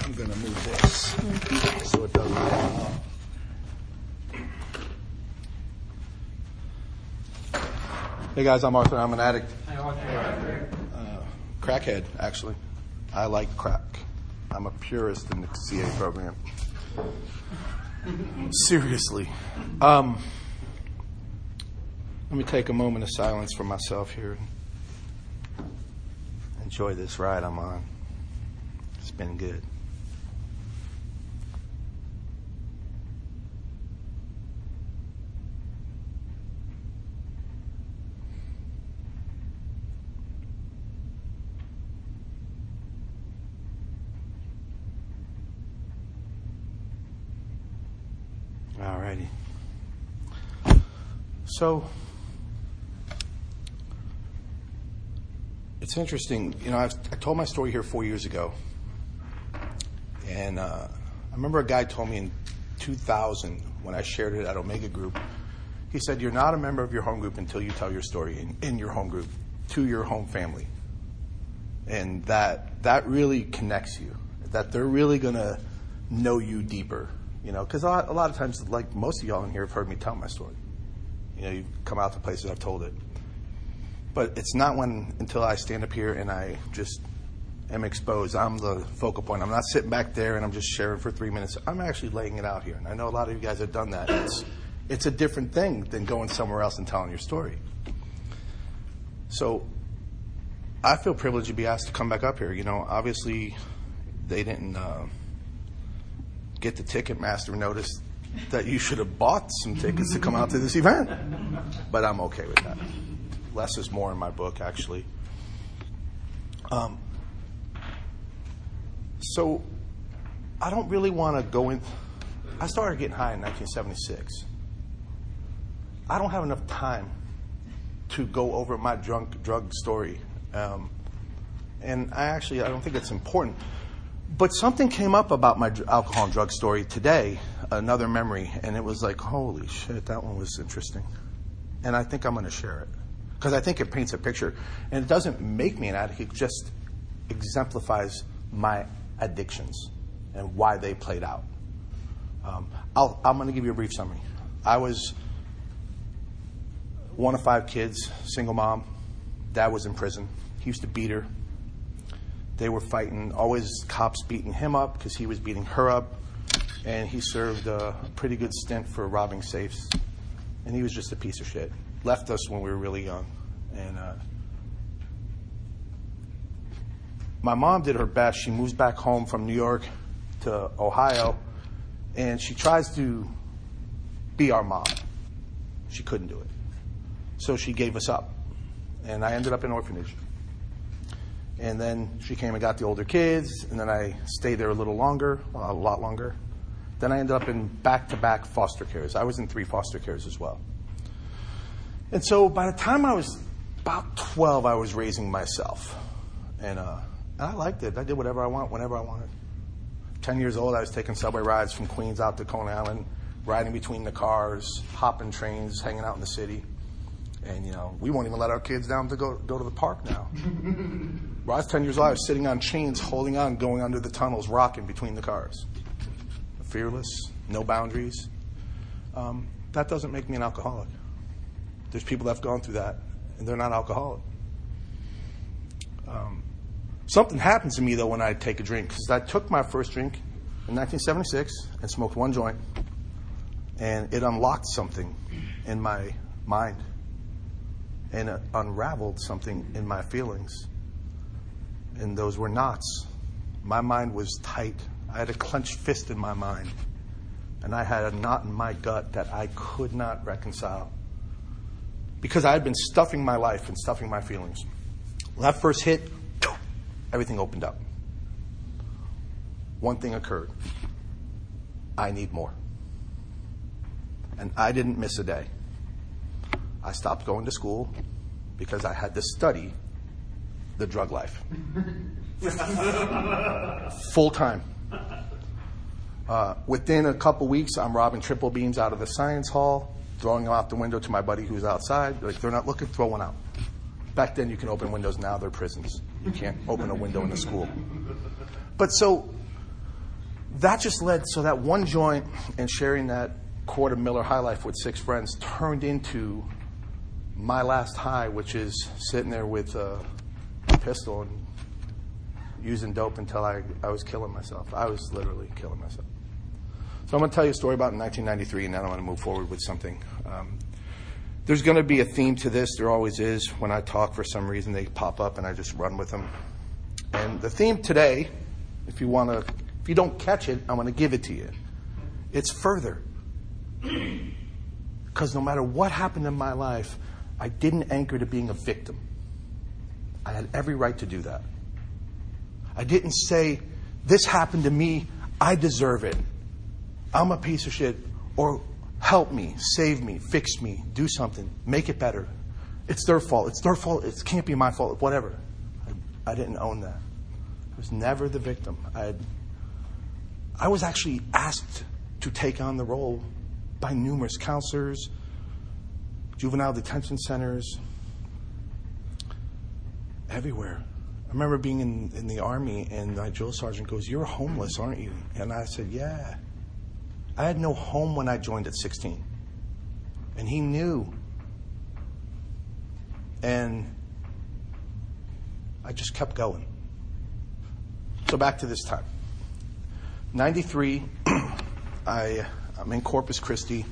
I'm going to move this so it doesn't fall off. Hey guys, I'm Arthur. I'm an addict. Hey, Arthur. Crackhead, actually. I like crack. I'm a purist in the CA program. Seriously. Let me take a moment of silence for myself here. Enjoy this ride I'm on. It's been good. Alrighty. So, it's interesting. You know, I told my story here 4 years ago. And I remember a guy told me in 2000 when I shared it at Omega Group, he said, you're not a member of your home group until you tell your story in your home group to your home family. And that really connects you, that they're really going to know you deeper. You know, because a lot of times, like most of y'all in here have heard me tell my story. You know, you come out to places I've told it. But it's not until I stand up here and I just am exposed. I'm the focal point. I'm not sitting back there and I'm just sharing for 3 minutes. I'm actually laying it out here. And I know a lot of you guys have done that. It's a different thing than going somewhere else and telling your story. So I feel privileged to be asked to come back up here. You know, obviously they didn't get the Ticketmaster notice that you should have bought some tickets to come out to this event. But I'm okay with that. Less is more in my book, actually. So I don't really want to go in. I started getting high in 1976. I don't have enough time to go over my drug story. And I don't think it's important. But something came up about my alcohol and drug story today, another memory, and it was like, holy shit, that one was interesting. And I think I'm going to share it. Because I think it paints a picture. And it doesn't make me an addict, it just exemplifies my addictions and why they played out. I'm going to give you a brief summary. I was one of 5 kids, single mom. Dad was in prison. He used to beat her. They were fighting, always cops beating him up because he was beating her up. And he served a pretty good stint for robbing safes. And he was just a piece of shit. Left us when we were really young. And my mom did her best. She moves back home from New York to Ohio. And she tries to be our mom. She couldn't do it. So she gave us up. And I ended up in orphanage. And then she came and got the older kids, and then I stayed there a lot longer. Then I ended up in back-to-back foster cares. I was in 3 foster cares as well. And so by the time I was about 12, I was raising myself. And I liked it. I did whatever I want, whenever I wanted. 10 years old, I was taking subway rides from Queens out to Coney Island, riding between the cars, hopping trains, hanging out in the city. And, you know, we won't even let our kids down to go to the park now. When I was 10 years old, I was sitting on chains, holding on, going under the tunnels, rocking between the cars. Fearless, no boundaries. That doesn't make me an alcoholic. There's people that have gone through that, and they're not alcoholic. Something happens to me, though, when I take a drink. Because I took my first drink in 1976 and smoked 1 joint, and it unlocked something in my mind. And it unraveled something in my feelings. And those were knots. My mind was tight. I had a clenched fist in my mind. And I had a knot in my gut that I could not reconcile. Because I had been stuffing my life and stuffing my feelings. When that first hit, everything opened up. One thing occurred. I need more. And I didn't miss a day. I stopped going to school because I had to study the drug life. Full time. Within a couple weeks, I'm robbing triple beams out of the science hall, throwing them out the window to my buddy who's outside. Like, they're not looking, throw one out. Back then, you can open windows. Now they're prisons. You can't open a window in a school. But so that just led, so that one joint and sharing that quart of Miller High Life with 6 friends turned into my last high, which is sitting there with a pistol and using dope until I was killing myself. I was literally killing myself. So I'm going to tell you a story about in 1993, and then I'm going to move forward with something. There's going to be a theme to this. There always is. When I talk, for some reason, they pop up, and I just run with them. And the theme today, if you don't catch it, I'm going to give it to you. It's further. Because no matter what happened in my life, I didn't anchor to being a victim. I had every right to do that. I didn't say, this happened to me, I deserve it. I'm a piece of shit. Or help me, save me, fix me, do something, make it better. It's their fault. It's their fault. It can't be my fault. Whatever. I didn't own that. I was never the victim. I was actually asked to take on the role by numerous counselors, juvenile detention centers, everywhere. I remember being in the Army, and my drill sergeant goes, "You're homeless, aren't you?" And I said, "Yeah." I had no home when I joined at 16. And he knew. And I just kept going. So back to this time. 93, I'm in Corpus Christi.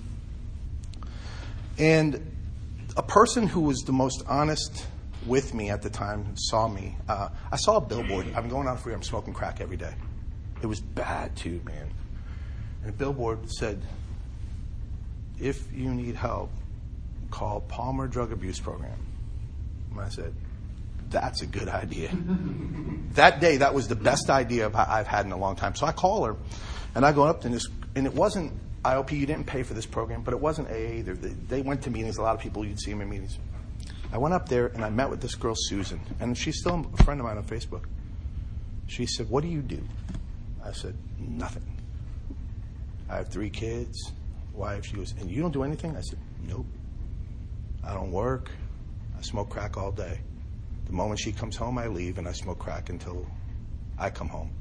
And a person who was the most honest with me at the time saw me. I saw a billboard. I'm going out free. I'm smoking crack every day. It was bad too, man. And a billboard said, "If you need help, call Palmer Drug Abuse Program." And I said, "That's a good idea." That day, that was the best idea I've had in a long time. So I call her, and I go up to this, and it wasn't IOP. You didn't pay for this program, but it wasn't AA either. They went to meetings. A lot of people, you'd see them in meetings. I went up there, and I met with this girl, Susan, and she's still a friend of mine on Facebook. She said, "What do you do?" I said, "Nothing. I have 3 kids, wife." She goes, "And you don't do anything?" I said, "Nope. I don't work. I smoke crack all day. The moment she comes home, I leave, and I smoke crack until I come home."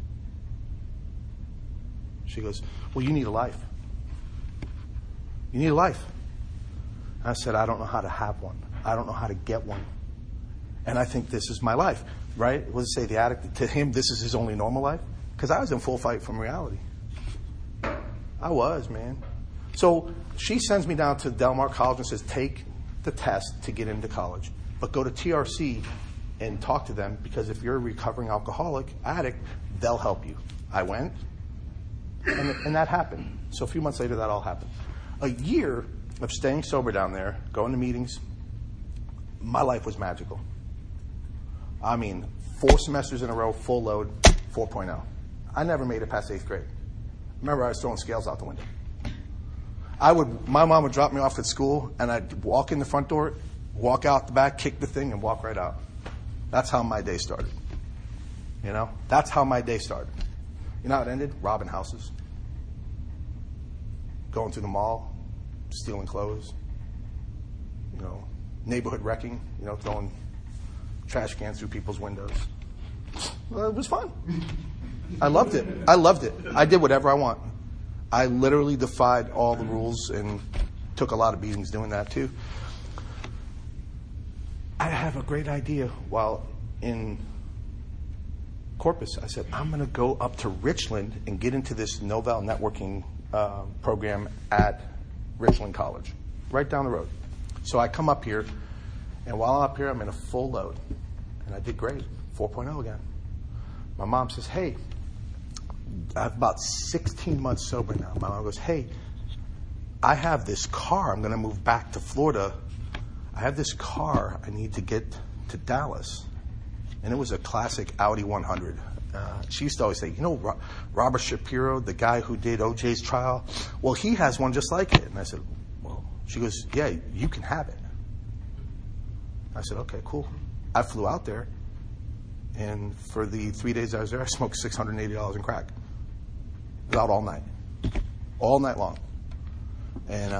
She goes, "Well, you need a life. You need a life." I said, "I don't know how to have one. I don't know how to get one. And I think this is my life," right? What does it say? The addict, to him, this is his only normal life? Because I was in full fight from reality. I was, man. So she sends me down to Del Mar College and says, "Take the test to get into college, but go to TRC and talk to them, because if you're a recovering alcoholic addict, they'll help you." I went, and that happened. So a few months later, that all happened. A year of staying sober down there, going to meetings, my life was magical. I mean, 4 semesters in a row, full load, 4.0. I never made it past 8th grade. Remember, I was throwing scales out the window. My mom would drop me off at school, and I'd walk in the front door, walk out the back, kick the thing, and walk right out. That's how my day started. You know? That's how my day started. You know how it ended? Robbing houses. Going through the mall, stealing clothes. You know, neighborhood wrecking, you know, throwing trash cans through people's windows. Well, it was fun. I loved it. I did whatever I want. I literally defied all the rules and took a lot of beatings doing that too. I have a great idea while in Corpus. I said, I'm going to go up to Richland and get into this Novell networking program at Richland College, right down the road. So I come up here, and while I'm up here, I'm in a full load. And I did great, 4.0 again. My mom says, "Hey," I have about 16 months sober now. My mom goes, "Hey, I have this car. I'm going to move back to Florida. I have this car. I need to get to Dallas." And it was a classic Audi 100. She used to always say, "You know, Robert Shapiro, the guy who did OJ's trial? Well, he has one just like it." And I said, "Well," she goes, "Yeah, you can have it." I said, "Okay, cool." I flew out there, and for the 3 days I was there, I smoked $680 in crack. I was out all night long. And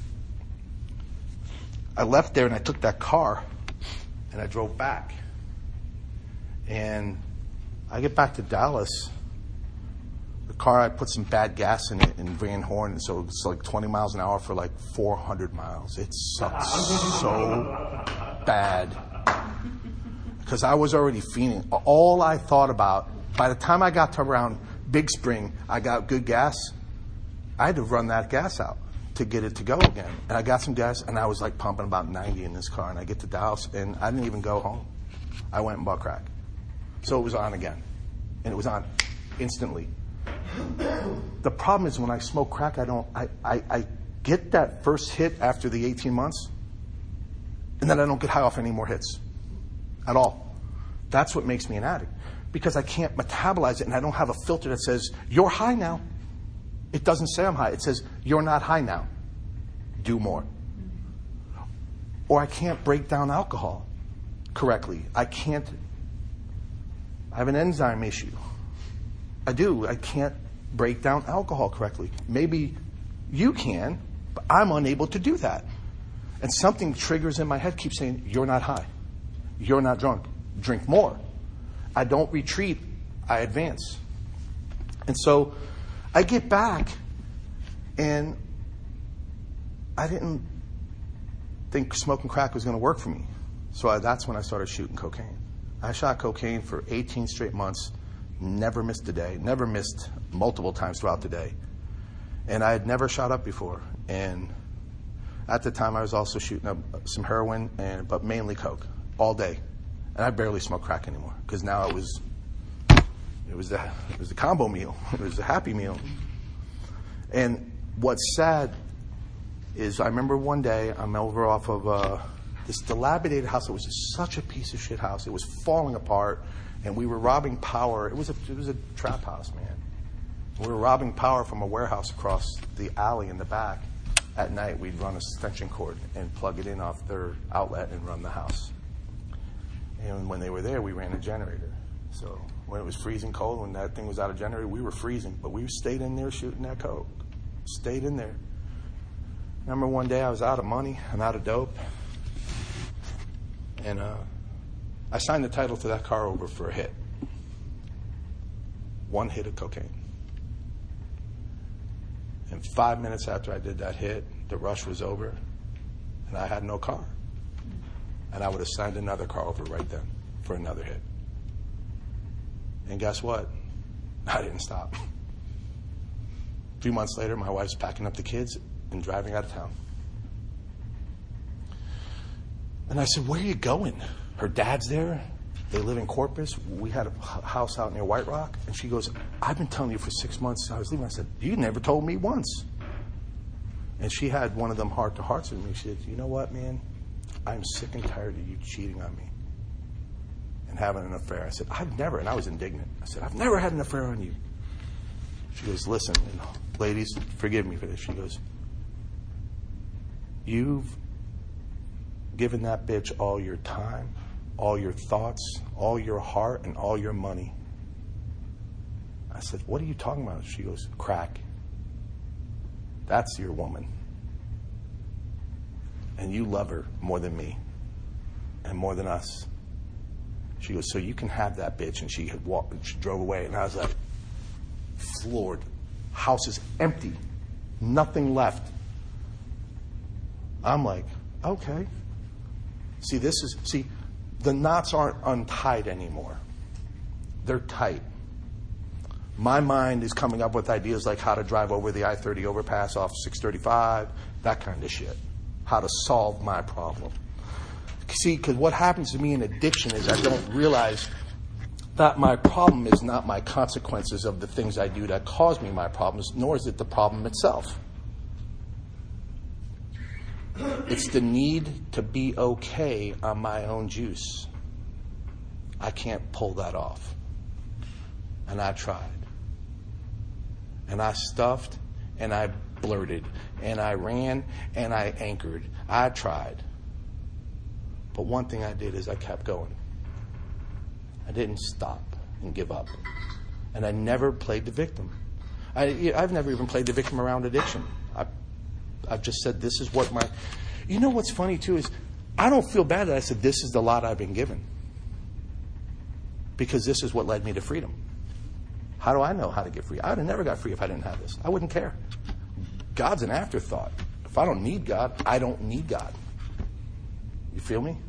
I left there, and I took that car, and I drove back. And I get back to Dallas. The car, I put some bad gas in it and ran horn, and so it's like 20 miles an hour for like 400 miles. It sucked so bad because I was already fiending. All I thought about, by the time I got to around Big Spring, I got good gas. I had to run that gas out to get it to go again. And I got some gas, and I was like pumping about 90 in this car, and I get to Dallas, and I didn't even go home. I went and bought crack. So it was on again, and it was on instantly. The problem is when I smoke crack, I get that first hit after the 18 months, and then I don't get high off any more hits at all. That's what makes me an addict, because I can't metabolize it, and I don't have a filter that says, you're high now. It doesn't say I'm high. It says, you're not high now. Do more. Or I can't break down alcohol correctly. I have an enzyme issue. I do. I can't break down alcohol correctly. Maybe you can, but I'm unable to do that. And something triggers in my head, keeps saying, you're not high. You're not drunk. Drink more. I don't retreat. I advance. And so I get back, and I didn't think smoking crack was going to work for me. So that's when I started shooting cocaine. I shot cocaine for 18 straight months, never missed a day, never missed multiple times throughout the day. And I had never shot up before. And at the time, I was also shooting up some heroin, but mainly coke, all day. And I barely smoke crack anymore, because now it was the combo meal. It was a happy meal. And what's sad is I remember one day I'm over off of this dilapidated house. It was just such a piece of shit house. It was falling apart, and we were robbing power. It was a trap house, man. We were robbing power from a warehouse across the alley in the back. At night, we'd run a extension cord and plug it in off their outlet and run the house. And when they were there, we ran a generator. So when it was freezing cold, when that thing was out of generator, we were freezing. But we stayed in there shooting that coke. Stayed in there. Remember one day I was out of money. I'm out of dope. And I signed the title to that car over for a hit. One hit of cocaine. And 5 minutes after I did that hit, the rush was over, and I had no car. And I would have signed another car over right then for another hit. And guess what? I didn't stop. A few months later, my wife's packing up the kids and driving out of town. And I said, where are you going? Her dad's there. They live in Corpus. We had a house out near White Rock. And she goes, I've been telling you for 6 months I was leaving. I said, you never told me once. And she had one of them heart-to-hearts with me. She said, you know what, man? I'm sick and tired of you cheating on me and having an affair. I said, I've never, and I was indignant. I said, I've never had an affair on you. She goes, listen, ladies, forgive me for this. She goes, you've given that bitch all your time, all your thoughts, all your heart, and all your money. I said, what are you talking about? She goes, crack. That's your woman. And you love her more than me and more than us. She goes, so you can have that bitch. And she drove away. And I was like, floored. House is empty. Nothing left. I'm like, okay. See, the knots aren't untied anymore. They're tight. My mind is coming up with ideas like how to drive over the I-30 overpass off 635, that kind of shit. How to solve my problem. See, because what happens to me in addiction is I don't realize that my problem is not my consequences of the things I do that cause me my problems, nor is it the problem itself. It's the need to be okay on my own juice. I can't pull that off. And I tried. And I stuffed, and I blurted, and I ran, and I anchored. I tried. But one thing I did is I kept going. I didn't stop and give up. And I never played the victim. I've never even played the victim around addiction. I've just said, this is what my... You know what's funny, too, is I don't feel bad that I said, this is the lot I've been given. Because this is what led me to freedom. How do I know how to get free? I would have never got free if I didn't have this. I wouldn't care. God's an afterthought. If I don't need God, I don't need God. You feel me?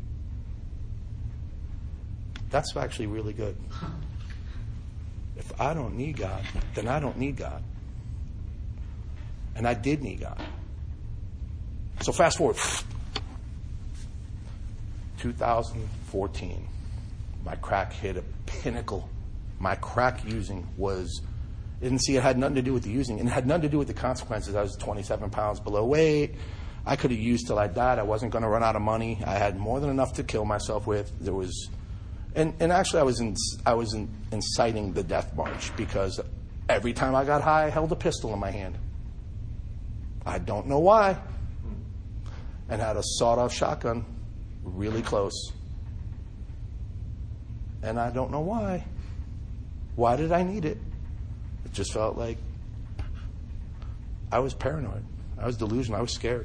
That's actually really good. If I don't need God, then I don't need God. And I did need God. So fast forward. 2014, my crack hit a pinnacle. My crack using it had nothing to do with the using, and it had nothing to do with the consequences. I was 27 pounds below weight. I could have used till I died. I wasn't going to run out of money. I had more than enough to kill myself with. There was, and actually I was inciting the death march, because every time I got high, I held a pistol in my hand. I don't know why. And had a sawed-off shotgun really close. And I don't know why. Why did I need it? It just felt like I was paranoid. I was delusional. I was scared.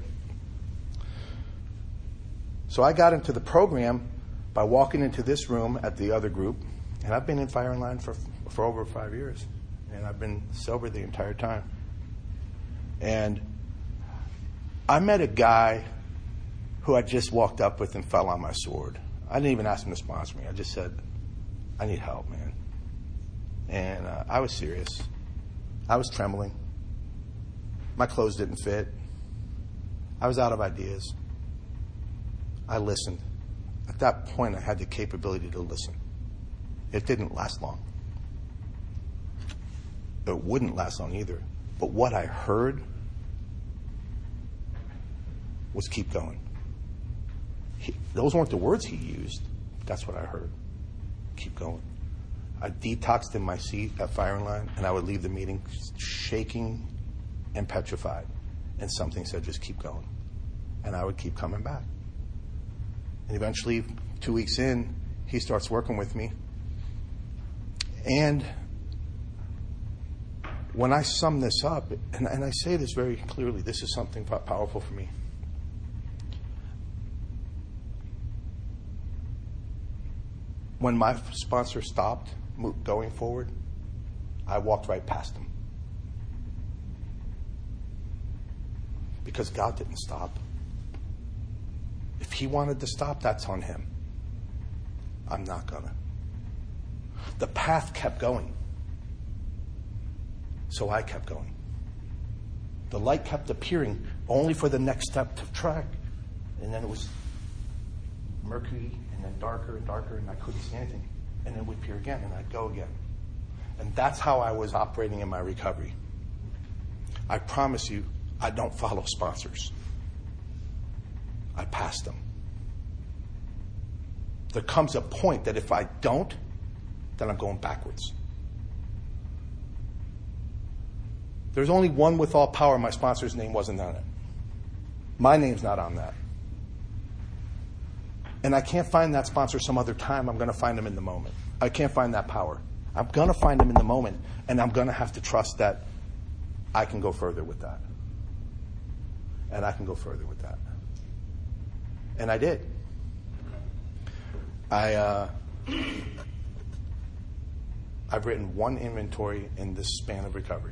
So I got into the program by walking into this room at the other group. And I've been in Firing Line for over 5 years. And I've been sober the entire time. And I met a guy who I just walked up with and fell on my sword. I didn't even ask him to sponsor me. I just said, I need help, man. And I was serious. I was trembling. My clothes didn't fit. I was out of ideas. I listened. At that point, I had the capability to listen. It didn't last long. It wouldn't last long either. But what I heard was keep going. Those weren't the words he used. That's what I heard. Keep going. I detoxed in my seat at Firing Line, and I would leave the meeting shaking and petrified. And something said, just keep going. And I would keep coming back. And eventually, 2 weeks in, he starts working with me. And when I sum this up, and I say this very clearly, this is something powerful for me. When my sponsor stopped going forward, I walked right past him. Because God didn't stop. If he wanted to stop, that's on him. I'm not gonna. The path kept going. So I kept going. The light kept appearing only for the next step to track. And then it was murky and then darker and darker, and I couldn't see anything. And then it would appear again, and I'd go again. And that's how I was operating in my recovery. I promise you, I don't follow sponsors. I pass them. There comes a point that if I don't, then I'm going backwards. There's only one with all power. My sponsor's name wasn't on it. My name's not on that. And I can't find that sponsor some other time. I'm going to find him in the moment. I can't find that power. I'm going to find him in the moment, and I'm going to have to trust that I can go further with that. And I can go further with that. And I did. I've written one inventory in this span of recovery.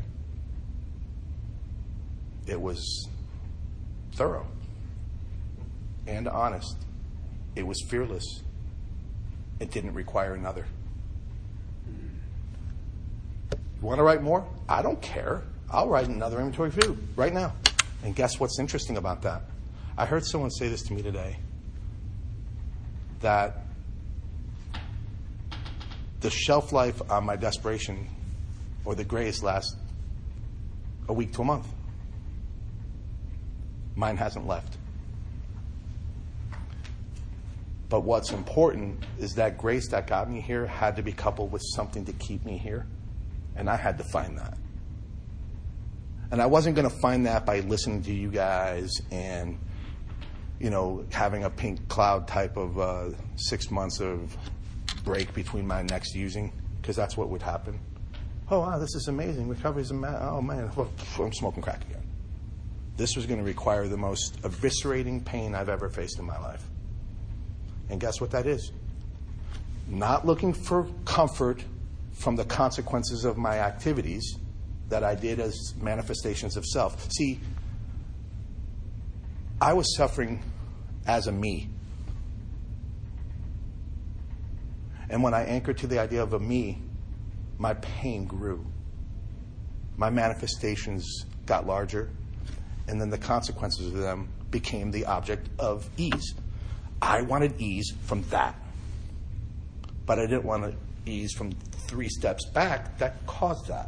It was thorough and honest. It was fearless. It didn't require another. You want to write more? I don't care. I'll write another inventory for you right now. And guess what's interesting about that? I heard someone say this to me today, that the shelf life on my desperation or the grace lasts a week to a month. Mine hasn't left. But what's important is that grace that got me here had to be coupled with something to keep me here. And I had to find that. And I wasn't going to find that by listening to you guys and, having a pink cloud type of 6 months of break between my next using, because that's what would happen. Oh, wow, this is amazing. Recovery's oh, man, I'm smoking crack again. This was going to require the most eviscerating pain I've ever faced in my life. And guess what that is? Not looking for comfort from the consequences of my activities that I did as manifestations of self. See, I was suffering as a me. And when I anchored to the idea of a me, my pain grew. My manifestations got larger, and then the consequences of them became the object of ease. I wanted ease from that. But I didn't want to ease from 3 steps back that caused that.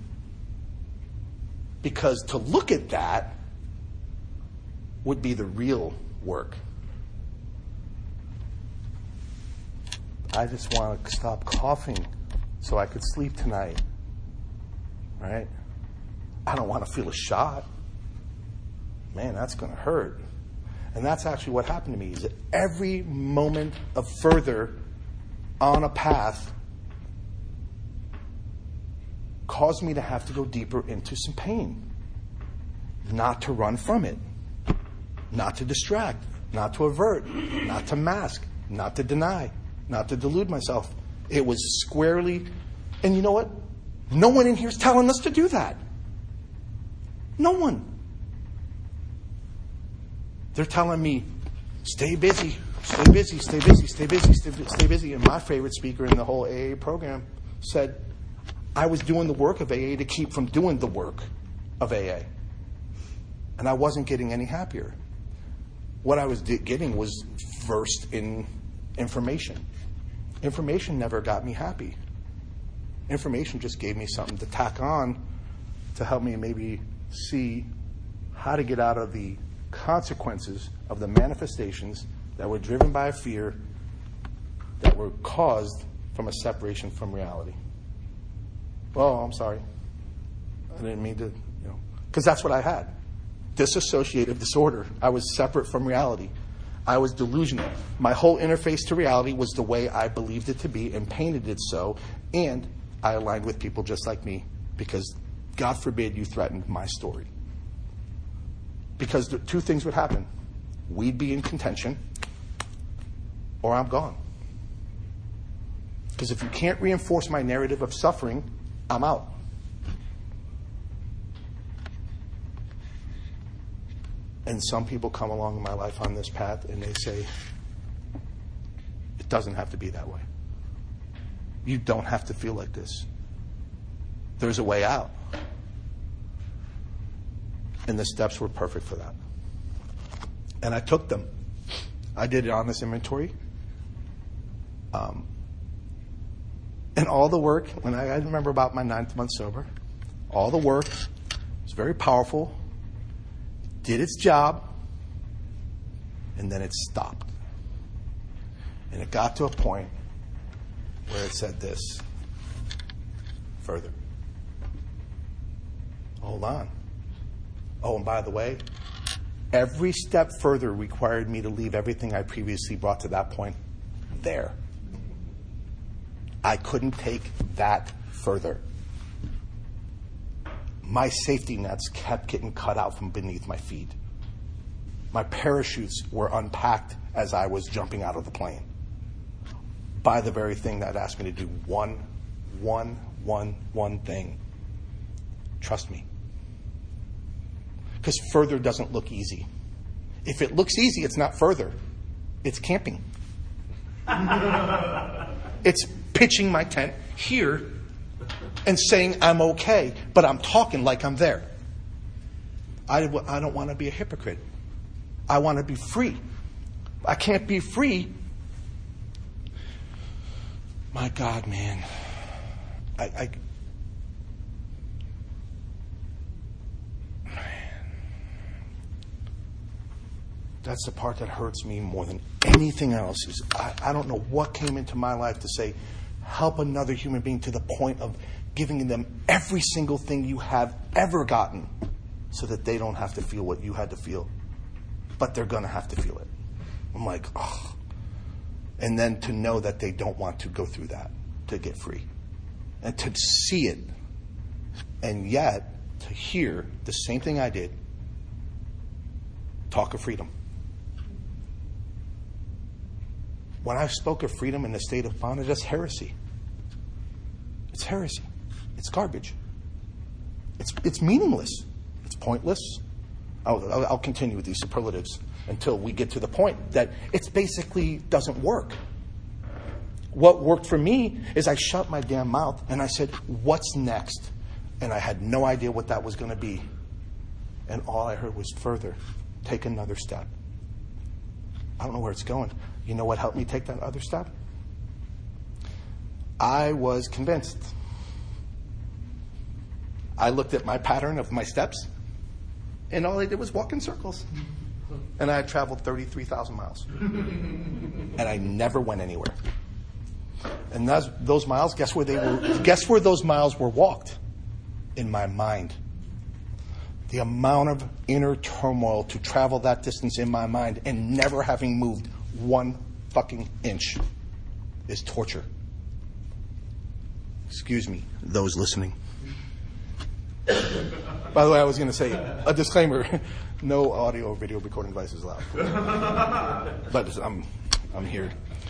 Because to look at that would be the real work. I just want to stop coughing so I could sleep tonight. Right? I don't want to feel a shot. Man, that's going to hurt. And that's actually what happened to me, is that every moment of further on a path caused me to have to go deeper into some pain. Not to run from it. Not to distract. Not to avert. Not to mask. Not to deny. Not to delude myself. It was squarely, and you know what? No one in here is telling us to do that. No one. They're telling me, stay busy, stay busy, stay busy, stay busy, stay busy. And my favorite speaker in the whole AA program said, I was doing the work of AA to keep from doing the work of AA. And I wasn't getting any happier. What I was getting was versed in information. Information never got me happy. Information just gave me something to tack on to help me maybe see how to get out of the consequences of the manifestations that were driven by a fear that were caused from a separation from reality. Well, I'm sorry. I didn't mean to, because that's what I had. Dissociative disorder. I was separate from reality. I was delusional. My whole interface to reality was the way I believed it to be and painted it so, and I aligned with people just like me because, God forbid, you threatened my story. Because the 2 things would happen. We'd be in contention, or I'm gone. Because if you can't reinforce my narrative of suffering, I'm out. And some people come along in my life on this path and they say, it doesn't have to be that way. You don't have to feel like this. There's a way out. And the steps were perfect for that. And I took them. I did an honest inventory. And all the work, when I remember about my 9th month sober, all the work was very powerful, did its job, and then it stopped. And it got to a point where it said this, further. Hold on. Oh, and by the way, every step further required me to leave everything I previously brought to that point there. I couldn't take that further. My safety nets kept getting cut out from beneath my feet. My parachutes were unpacked as I was jumping out of the plane by the very thing that asked me to do one thing. Trust me. Because further doesn't look easy. If it looks easy, it's not further. It's camping. It's pitching my tent here and saying I'm okay, but I'm talking like I'm there. I don't want to be a hypocrite. I want to be free. I can't be free. My God, man. That's the part that hurts me more than anything else. Is I don't know what came into my life to say, help another human being to the point of giving them every single thing you have ever gotten so that they don't have to feel what you had to feel. But they're going to have to feel it. I'm like, oh. And then to know that they don't want to go through that to get free. And to see it. And yet, to hear the same thing I did, talk of freedom. When I spoke of freedom in the state of bondage, that's heresy. It's heresy. It's garbage. It's meaningless. It's pointless. I'll continue with these superlatives until we get to the point that it basically doesn't work. What worked for me is I shut my damn mouth and I said, what's next? And I had no idea what that was going to be. And all I heard was further. Take another step. I don't know where it's going. You know what helped me take that other step? I was convinced. I looked at my pattern of my steps, and all I did was walk in circles. And I had traveled 33,000 miles. And I never went anywhere. And those miles, guess where those miles were walked? In my mind. The amount of inner turmoil to travel that distance in my mind and never having moved one fucking inch is torture. Excuse me, those listening. By the way, I was going to say a disclaimer: no audio or video recording devices allowed. But I'm here.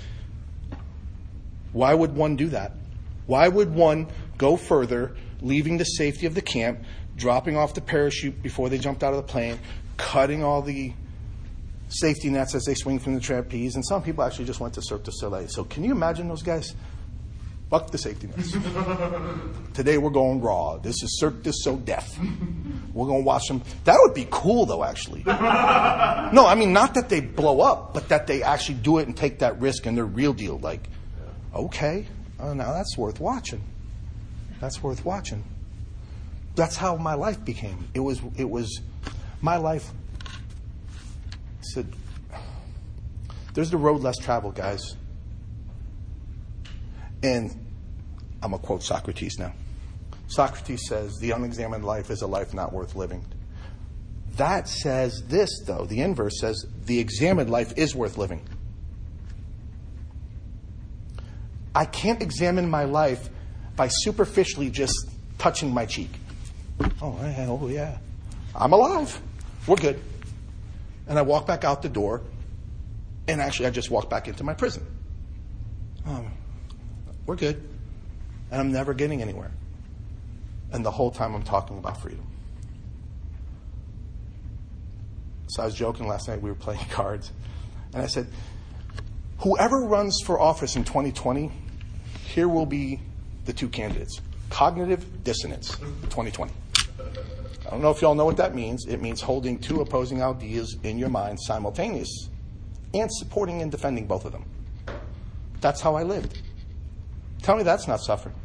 Why would one do that? Why would one go further, leaving the safety of the camp, dropping off the parachute before they jumped out of the plane, cutting all the safety nets as they swing from the trapeze, and some people actually just went to Cirque du Soleil. So can you imagine those guys? Fuck the safety nets. Today we're going raw. This is Cirque du Soleil. We're going to watch them. That would be cool, though, actually. No, I mean, not that they blow up, but that they actually do it and take that risk and they're real deal. Like, okay, now that's worth watching. That's worth watching. That's how my life became. It was my life. Said, there's the road less traveled, guys. And I'm going to quote Socrates now. Socrates says, the unexamined life is a life not worth living. That says this, though. The inverse says, the examined life is worth living. I can't examine my life by superficially just touching my cheek. Oh, yeah. I'm alive. We're good. And I walk back out the door, and actually I just walked back into my prison. We're good. And I'm never getting anywhere. And the whole time I'm talking about freedom. So I was joking last night. We were playing cards. And I said, whoever runs for office in 2020, here will be the two candidates. Cognitive dissonance, 2020. I don't know if y'all know what that means. It means holding two opposing ideas in your mind simultaneous and supporting and defending both of them. That's how I lived. Tell me that's not suffering.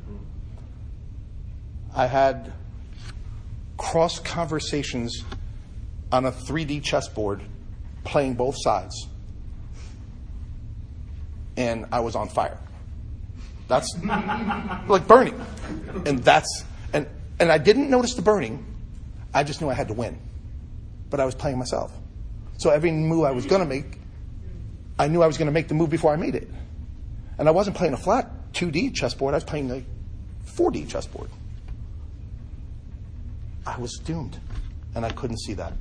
I had cross conversations on a 3D chessboard playing both sides. And I was on fire. That's like burning. And I didn't notice the burning. I just knew I had to win. But I was playing myself. So every move I was going to make, I knew I was going to make the move before I made it. And I wasn't playing a flat 2D chessboard. I was playing a 4D chessboard. I was doomed. And I couldn't see that.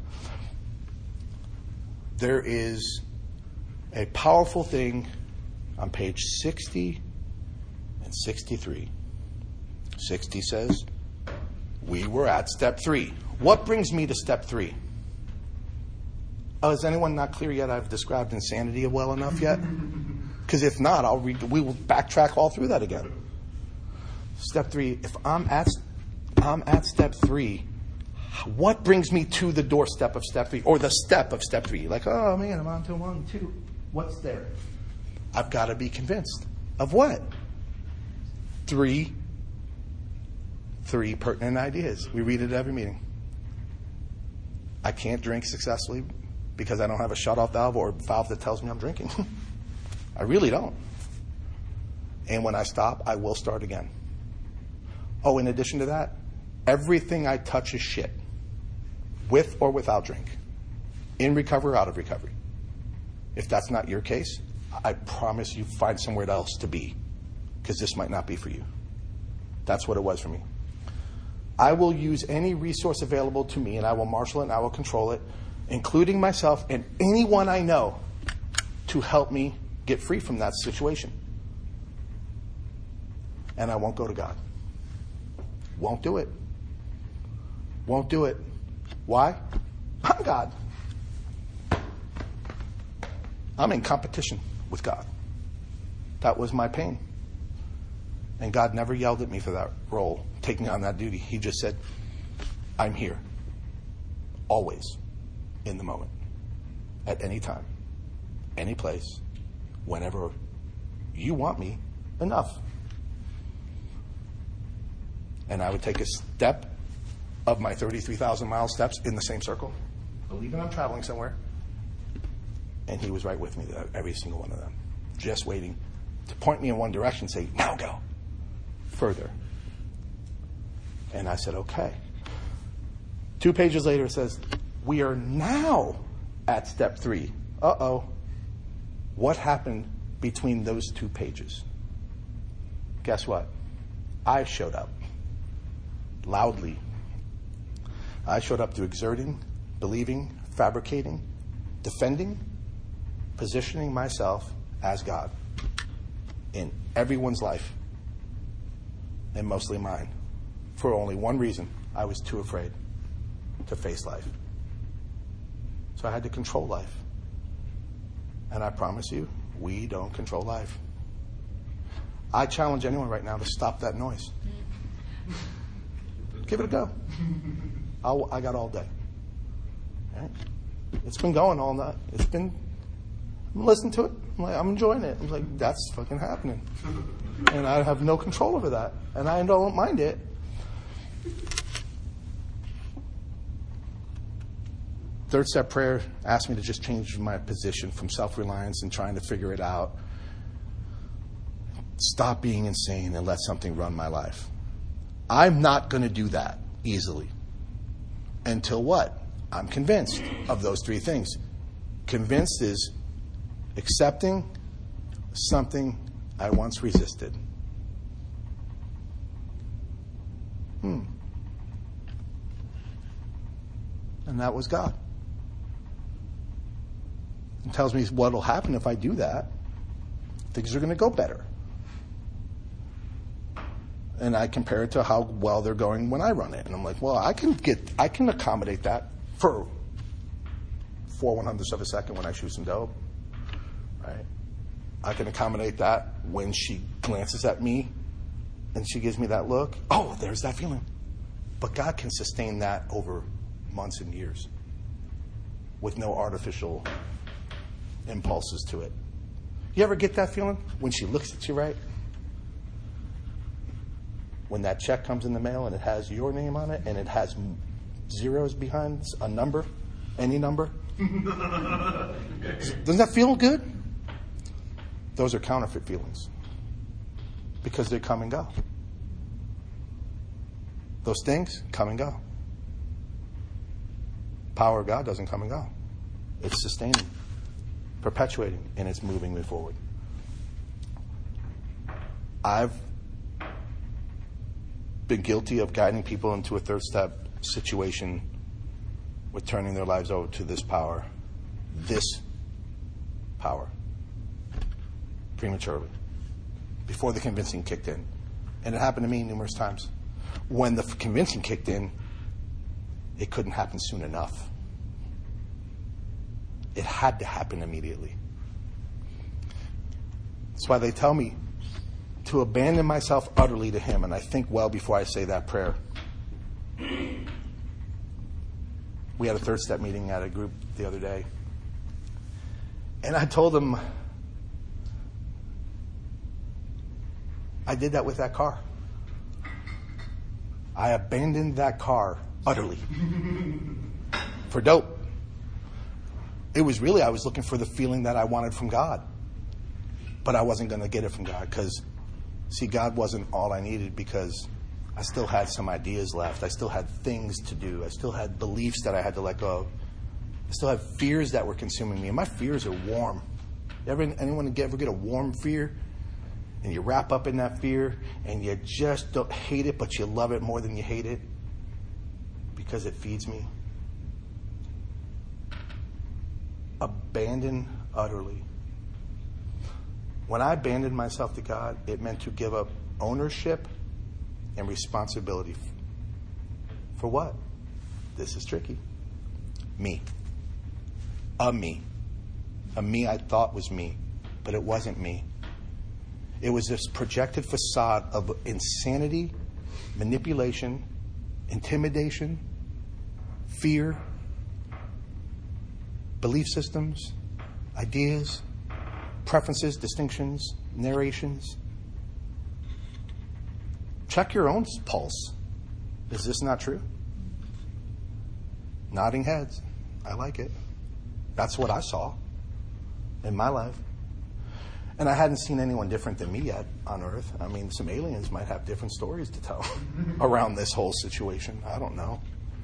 There is a powerful thing on page 60 and 63. 60 says, we were at step 3. What brings me to step 3? Is anyone not clear yet? I've described insanity well enough yet? Because if not, we will backtrack all through that again. Step 3. If I'm at step 3, what brings me to the doorstep of step 3 or the step of step 3? Like, oh man, I'm on to 1, 2. What's there? I've got to be convinced of what? 3 pertinent ideas. We read it at every meeting. I can't drink successfully because I don't have a shut-off valve or a valve that tells me I'm drinking. I really don't. And when I stop, I will start again. Oh, in addition to that, everything I touch is shit. With or without drink. In recovery or out of recovery. If that's not your case, I promise you find somewhere else to be. Because this might not be for you. That's what it was for me. I will use any resource available to me and I will marshal it and I will control it, including myself and anyone I know, to help me get free from that situation. and I won't go to God. Won't do it. Won't do it. Why? I'm God. I'm in competition with God. That was my pain. And God never yelled at me for that role, taking on that duty. He just said, I'm here. Always. In the moment. At any time. Any place. Whenever you want me, enough. And I would take a step of my 33,000 mile steps in the same circle, believing I'm traveling somewhere. And he was right with me, every single one of them, just waiting to point me in one direction, say, now go further. And I said, okay. 2 pages later, it says, we are now at step 3. Uh-oh. What happened between those 2 pages? Guess what? I showed up. Loudly. I showed up through exerting, believing, fabricating, defending, positioning myself as God in everyone's life, and mostly mine, for only one reason. I was too afraid to face life. So I had to control life. And I promise you, we don't control life. I challenge anyone right now to stop that noise. Give it a go. I got all day. Right? It's been going all night. I'm listening to it. I'm enjoying it. I'm like, that's fucking happening. And I have no control over that. And I don't mind it. Third step prayer asked me to just change my position from self-reliance and trying to figure it out. Stop being insane and let something run my life. I'm not going to do that easily. Until what? I'm convinced of those 3 things. Convinced is accepting something I once resisted. And that was God. It tells me what will happen if I do that. Things are going to go better. And I compare it to how well they're going when I run it. And I'm like, well, I can accommodate that for 4/100ths of a second when I shoot some dope. Right? I can accommodate that when she glances at me and she gives me that look. Oh, there's that feeling. But God can sustain that over months and years with no artificial impulses to it. You ever get that feeling when she looks at you right? When that check comes in the mail and it has your name on it and it has zeros behind a number, any number? Doesn't that feel good? Those are counterfeit feelings because they come and go. Those things come and go. Power of God doesn't come and go. It's sustaining, perpetuating, and it's moving me forward. I've been guilty of guiding people into a third step situation with turning their lives over to this power prematurely before the convincing kicked in. And it happened to me numerous times. When the convincing kicked in, it couldn't happen soon enough. It had to happen immediately. That's why they tell me to abandon myself utterly to Him, and I think well before I say that prayer. We had a third step meeting at a group the other day, and I told them I did that with that car. I abandoned that car utterly for dope. It was really, I was looking for the feeling that I wanted from God, but I wasn't going to get it from God because, see, God wasn't all I needed because I still had some ideas left. I still had things to do. I still had beliefs that I had to let go of. I still had fears that were consuming me, and my fears are warm. Anyone ever get a warm fear? And you wrap up in that fear, and you just don't hate it, but you love it more than you hate it because it feeds me. Abandon utterly. When I abandoned myself to God, it meant to give up ownership and responsibility. For what? This is tricky. Me. A me. A me I thought was me, but it wasn't me. It was this projected facade of insanity, manipulation, intimidation, fear, belief systems, ideas, preferences, distinctions, narrations. Check your own pulse. Is this not true? Nodding heads. I like it. That's what I saw in my life. And I hadn't seen anyone different than me yet on Earth. I mean, some aliens might have different stories to tell around this whole situation. I don't know.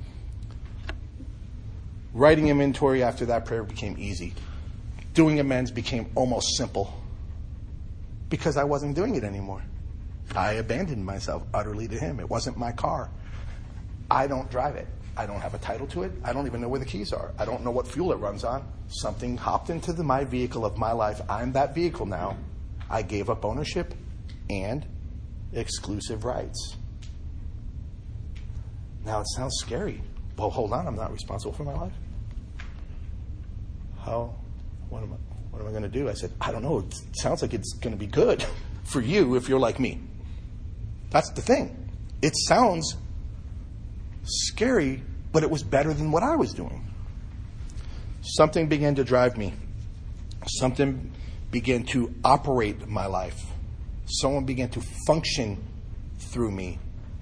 Writing inventory after that prayer became easy. Doing amends became almost simple because I wasn't doing it anymore. I abandoned myself utterly to Him. It wasn't my car. I don't drive it. I don't have a title to it. I don't even know where the keys are. I don't know what fuel it runs on. Something hopped into my vehicle of my life. I'm that vehicle now. I gave up ownership and exclusive rights. Now it sounds scary. Well, hold on. I'm not responsible for my life. How? What am I going to do? I said, I don't know. It sounds like it's going to be good for you if you're like me. That's the thing. It sounds scary, but it was better than what I was doing. Something began to drive me. Something began to operate my life. Someone began to function through me.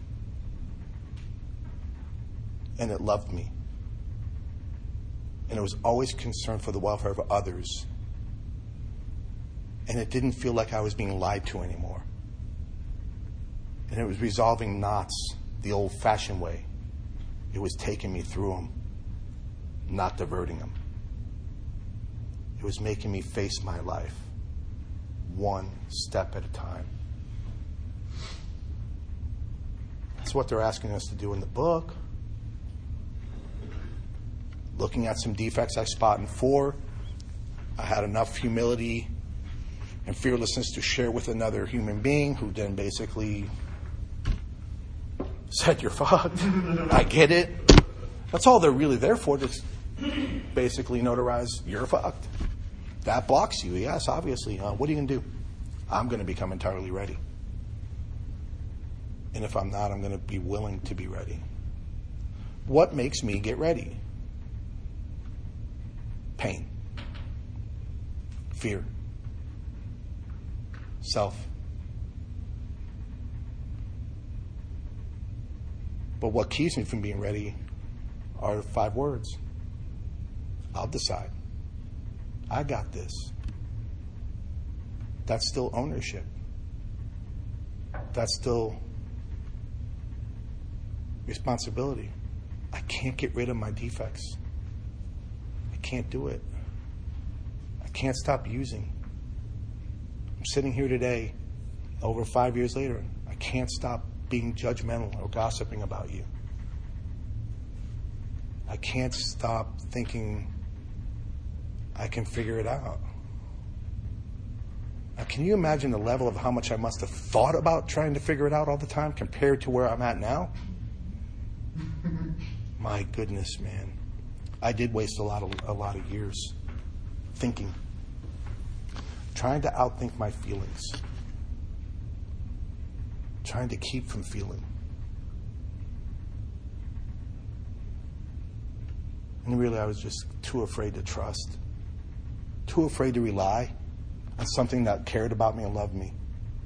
And it loved me. And it was always concerned for the welfare of others. And it didn't feel like I was being lied to anymore. And it was resolving knots the old-fashioned way. It was taking me through them, not diverting them. It was making me face my life one step at a time. That's what they're asking us to do in the book. Looking at some defects I spot in 4, I had enough humility and fearlessness to share with another human being who then basically said, you're fucked. I get it. That's all they're really there for, to basically notarize, you're fucked. That blocks you. Yes, obviously. What are you going to do? I'm going to become entirely ready. And if I'm not, I'm going to be willing to be ready. What makes me get ready? Pain. Fear. Self. But what keeps me from being ready are 5 words. I'll decide. I got this. That's still ownership. That's still responsibility. I can't get rid of my defects. I can't do it. I can't stop using. I'm sitting here today, over 5 years later. I can't stop being judgmental or gossiping about you. I can't stop thinking I can figure it out. Now, can you imagine the level of how much I must have thought about trying to figure it out all the time compared to where I'm at now? My goodness, man. I did waste a lot of years thinking, trying to outthink my feelings, trying to keep from feeling. And really, I was just too afraid to trust, too afraid to rely on something that cared about me and loved me.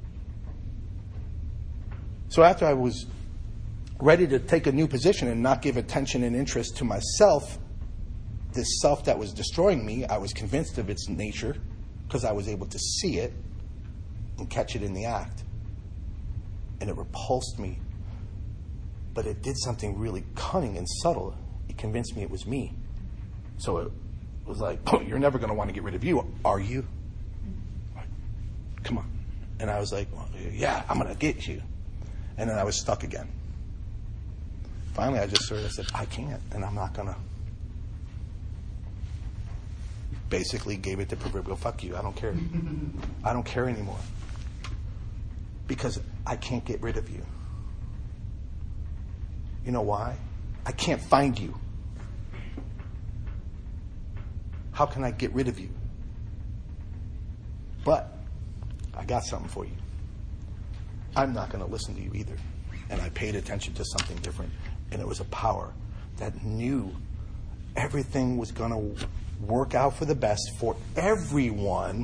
So after I was ready to take a new position and not give attention and interest to myself, this self that was destroying me, I was convinced of its nature because I was able to see it and catch it in the act. And it repulsed me. But it did something really cunning and subtle. It convinced me it was me. So it was like, oh, you're never going to want to get rid of you, are you? Come on. And I was like, well, yeah, I'm going to get you. And then I was stuck again. Finally, I just sort of said, I can't, and I'm not going to. basically gave it the proverbial fuck you. I don't care. I don't care anymore. Because I can't get rid of you. You know why? I can't find you. How can I get rid of you? But I got something for you. I'm not going to listen to you either. And I paid attention to something different. And it was a power that knew everything was going to work out for the best for everyone.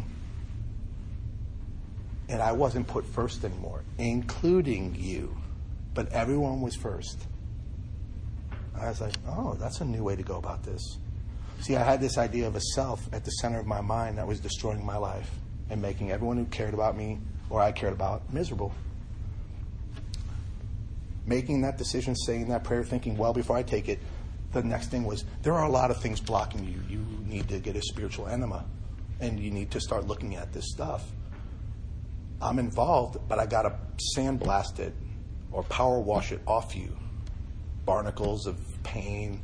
And I wasn't put first anymore, including you. But everyone was first. I was like, oh, that's a new way to go about this. See, I had this idea of a self at the center of my mind that was destroying my life and making everyone who cared about me or I cared about miserable. Making that decision, saying that prayer, thinking, well, before I take it, the next thing was, there are a lot of things blocking you. You need to get a spiritual enema, and you need to start looking at this stuff. I'm involved, but I got to sandblast it or power wash it off you. Barnacles of pain,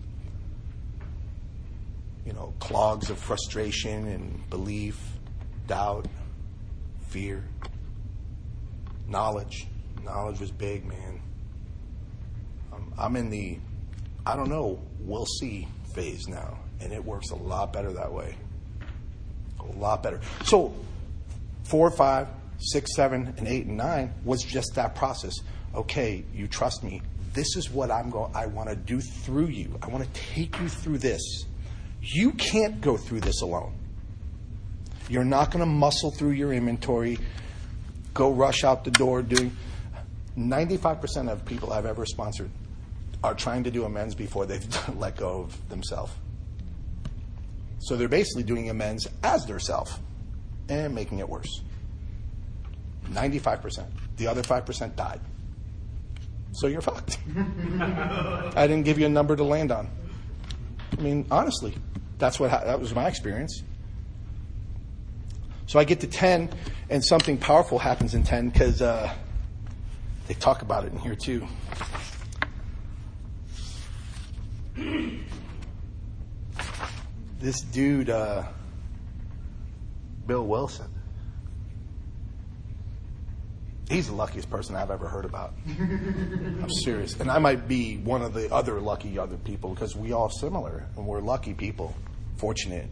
clogs of frustration and belief, doubt, fear, knowledge. Knowledge was big, man. I'm in the, I don't know, we'll see phase now. And it works a lot better that way. A lot better. So 4, 5, 6, 7, and 8, and 9 was just that process. Okay, you trust me. This is what I want to do through you. I want to take you through this. You can't go through this alone. You're not going to muscle through your inventory, go rush out the door doing. 95% of people I've ever sponsored are trying to do amends before they've let go of themselves. So they're basically doing amends as their self and making it worse. 95%. The other 5% died. So you're fucked. I didn't give you a number to land on. I mean, honestly, that was my experience. So I get to 10, and something powerful happens in 10 because they talk about it in here too. This dude, Bill Wilson, he's the luckiest person I've ever heard about. I'm serious. And I might be one of the other lucky other people because we all similar and we're lucky people, fortunate.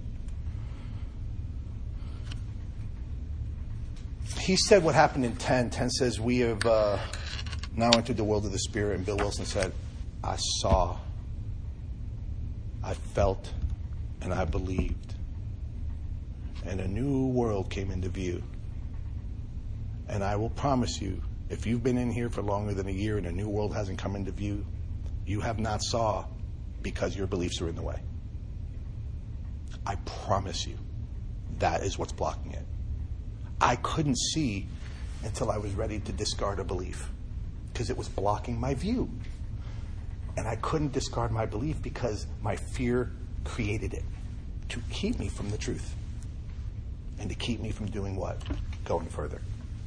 He said what happened in 10. 10 says, we have now entered the world of the Spirit. And Bill Wilson said, I saw, I felt, and I believed. And a new world came into view. And I will promise you, if you've been in here for longer than a year and a new world hasn't come into view, you have not saw because your beliefs are in the way. I promise you, that is what's blocking it. I couldn't see until I was ready to discard a belief because it was blocking my view. And I couldn't discard my belief because my fear created it to keep me from the truth and to keep me from doing what? Going further.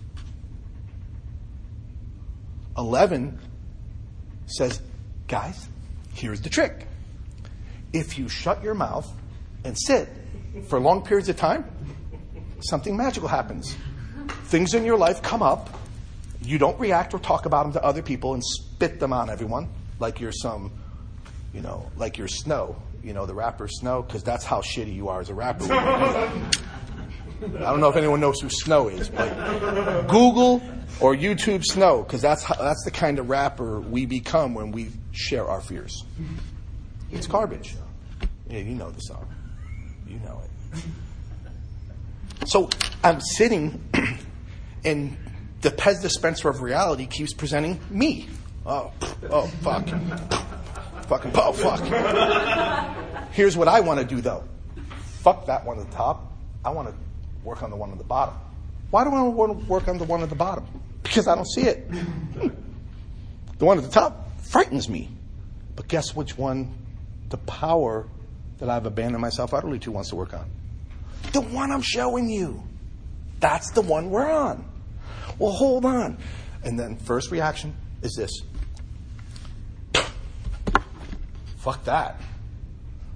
11 says, guys, here's the trick. If you shut your mouth and sit for long periods of time, something magical happens. Things in your life come up. You don't react or talk about them to other people and spit them on everyone like you're some, like you're Snow, the rapper Snow, because that's how shitty you are as a rapper. I don't know if anyone knows who Snow is, but Google or YouTube Snow, because that's the kind of rapper we become when we share our fears. It's garbage. Yeah, you know the song. You know it. So I'm sitting, and the Pez dispenser of reality keeps presenting me. Oh, fuck. Fucking, oh, fuck. Here's what I want to do, though. Fuck that one at the top. I want to work on the one at the bottom. Why do I want to work on the one at the bottom? Because I don't see it. The one at the top frightens me. But guess which one, the power that I've abandoned myself utterly to, wants to work on? The one I'm showing you. That's the one we're on. Well, hold on. And then first reaction is this. Fuck that.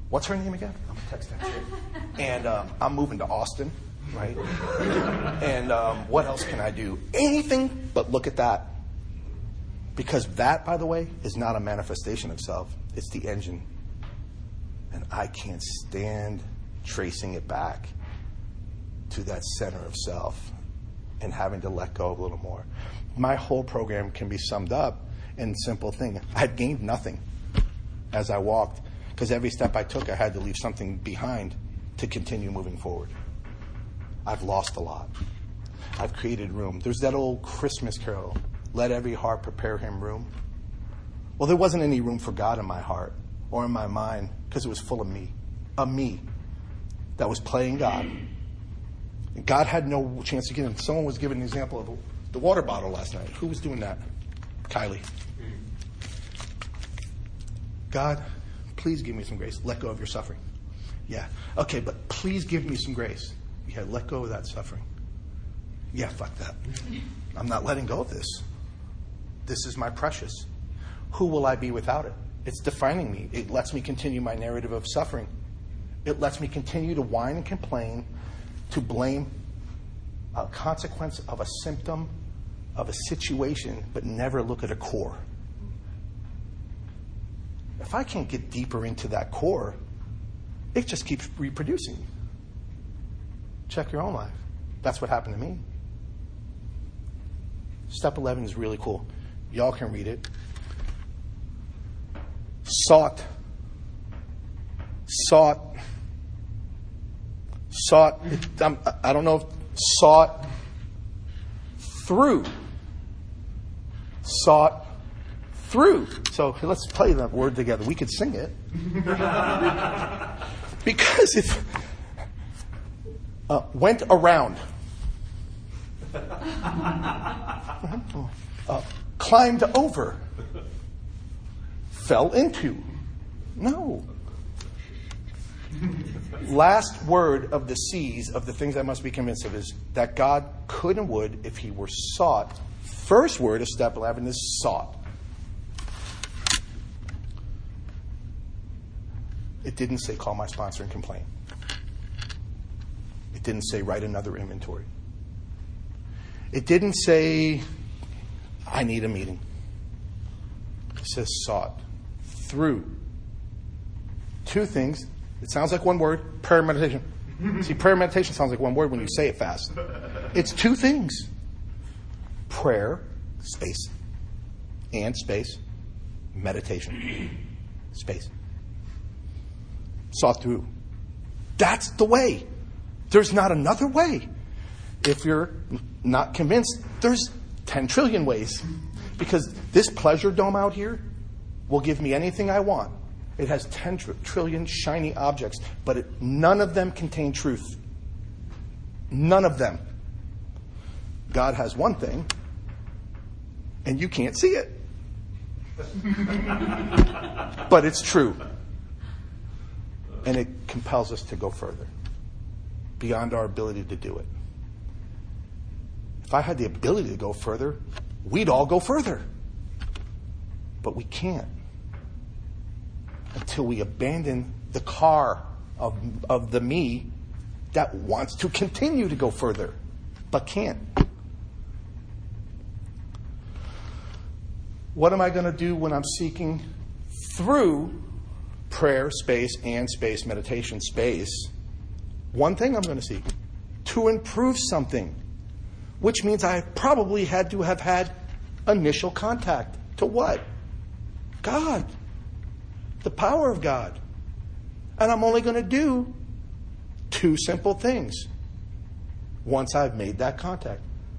what's her name again? I'm going to text that chick. And I'm moving to Austin, right? And what else can I do? Anything but look at that. Because that, by the way, is not a manifestation of self. It's the engine. And I can't stand tracing it back to that center of self and having to let go a little more. My whole program can be summed up in a simple thing. I've gained nothing as I walked, because every step I took, I had to leave something behind to continue moving forward. I've lost a lot. I've created room. There's that old Christmas carol, let every heart prepare him room. Well, there wasn't any room for God in my heart or in my mind, because it was full of me, a me that was playing God. And God had no chance to get in. Someone was giving an example of the water bottle last night. Who was doing that? Kylie. God, please give me some grace. Let go of your suffering. Yeah. Okay, but please give me some grace. Yeah, let go of that suffering. Yeah, fuck that. I'm not letting go of this. This is my precious. Who will I be without it? It's defining me. It lets me continue my narrative of suffering. It lets me continue to whine and complain, to blame a consequence of a symptom, of a situation, but never look at a core. If I can't get deeper into that core, it just keeps reproducing. Check your own life. That's what happened to me. Step 11 is really cool. Y'all can read it. Sought. I don't know if sought through. Sought through. So let's play that word together. We could sing it. Because it went around. Climbed over. Fell into. No. Last word of the C's of the things I must be convinced of is that God could and would if he were sought. First word of step 11 is sought. It didn't say call my sponsor and complain. It didn't say write another inventory. It didn't say I need a meeting. It says sought through. Two things. It sounds like one word, prayer and meditation. See, prayer and meditation sounds like one word when you say it fast. It's two things. Prayer, space, and space, meditation, space. Sought through. That's the way. There's not another way. If you're not convinced, there's 10 trillion ways. Because this pleasure dome out here will give me anything I want. It has 10 trillion shiny objects, but none of them contain truth. None of them. God has one thing, and you can't see it. But it's true. And it compels us to go further, beyond our ability to do it. If I had the ability to go further, we'd all go further. But we can't. Until we abandon the car of the me that wants to continue to go further, but can't. What am I going to do when I'm seeking through prayer, space, and space, meditation, space? One thing I'm going to seek, to improve something, which means I probably had to have had initial contact. To what? God. The power of God. And I'm only going to do two simple things once I've made that contact.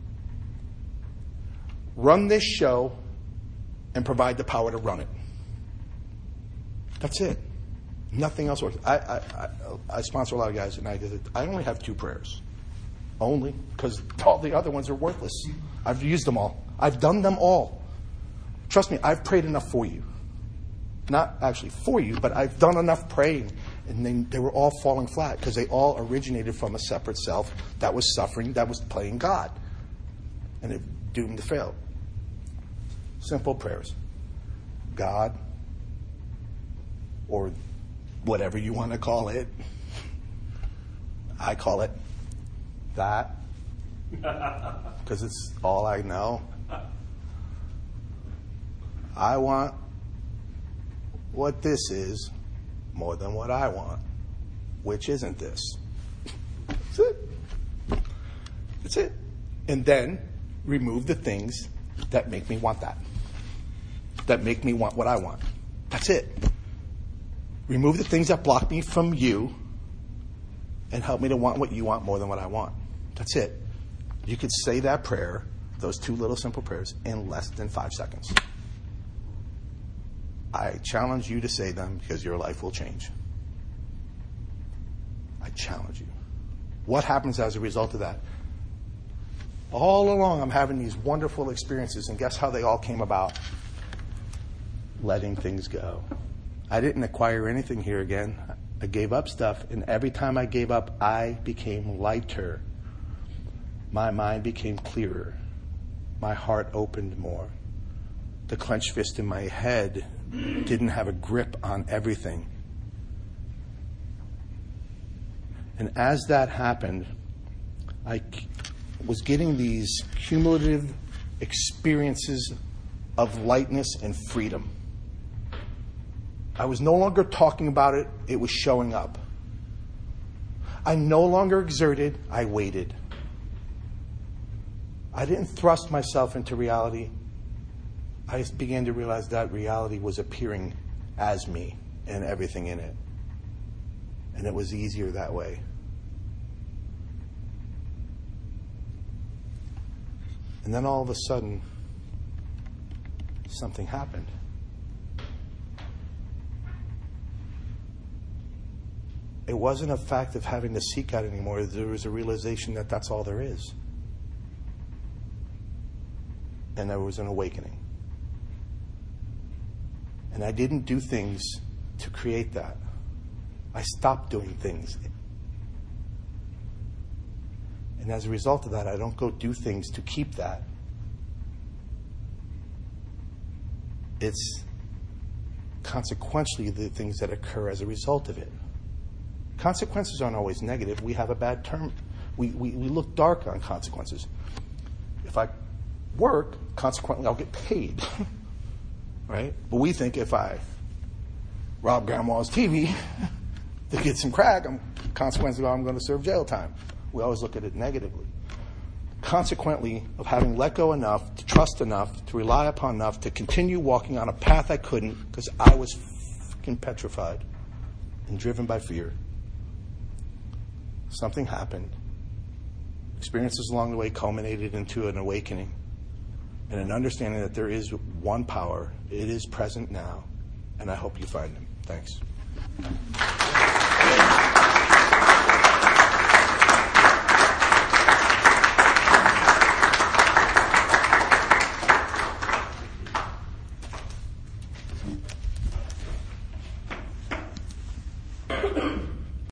Run this show and provide the power to run it. That's it. Nothing else works. I sponsor a lot of guys, and I only have two prayers. Only because all the other ones are worthless. I've used them all. I've done them all. Trust me, I've prayed enough for you. Not actually for you, but I've done enough praying. And they were all falling flat because they all originated from a separate self that was suffering, that was playing God. And it doomed to fail. Simple prayers. God, or whatever you want to call it. I call it that because it's all I know. I want what this is more than what I want, which isn't this. That's it. That's it. And then remove the things that make me want that make me want what I want. That's it. Remove the things that block me from you and help me to want what you want more than what I want. That's it. You could say that prayer, those two little simple prayers, in less than 5 seconds. I challenge you to say them because your life will change. I challenge you. What happens as a result of that? All along, I'm having these wonderful experiences, and guess how they all came about? Letting things go. I didn't acquire anything here again. I gave up stuff, and every time I gave up, I became lighter. My mind became clearer. My heart opened more. The clenched fist in my head didn't have a grip on everything. And as that happened, I was getting these cumulative experiences of lightness and freedom. I was no longer talking about it, it was showing up. I no longer exerted, I waited. I didn't thrust myself into reality. I began to realize that reality was appearing as me and everything in it. And it was easier that way. And then all of a sudden, something happened. It wasn't a fact of having to seek out anymore. There was a realization that that's all there is. And there was an awakening. And I didn't do things to create that. I stopped doing things. And as a result of that, I don't go do things to keep that. It's consequentially the things that occur as a result of it. Consequences aren't always negative. We have a bad term. We look dark on consequences. If I work, consequently I'll get paid. Right? But we think if I rob grandma's TV to get some crack, consequently I'm going to serve jail time. We always look at it negatively. Consequently, of having let go enough, to trust enough, to rely upon enough, to continue walking on a path I couldn't because I was fucking petrified and driven by fear. Something happened. Experiences along the way culminated into an awakening and an understanding that there is one power. It is present now, and I hope you find him. Thanks.